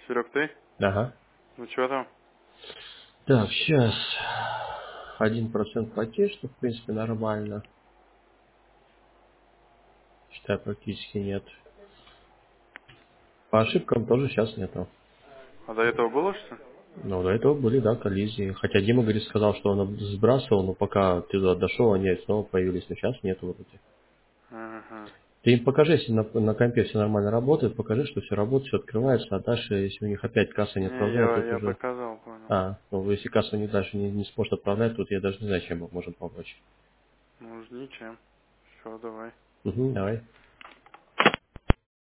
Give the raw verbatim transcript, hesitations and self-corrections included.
Серег, ты? Ага. Ну что там? Так, сейчас один процент потерь, что в принципе нормально. Считаю, практически нет. По ошибкам тоже сейчас нету. А до этого было что? Но до этого были, да, коллизии. Хотя Дима, говорит, сказал, что он сбрасывал, но пока ты туда дошел, они снова появились. Но сейчас нету вроде. Ага. Ты им покажи, если на, на компе все нормально работает, покажи, что все работает, все открывается, а дальше, если у них опять касса не Не, отправляет, я, тут я уже... показал, понял. А, ну если касса не дальше не, не сможет отправлять, тут я даже не знаю, чем мы можем помочь. Ну, ничем. Все, давай. Угу, давай.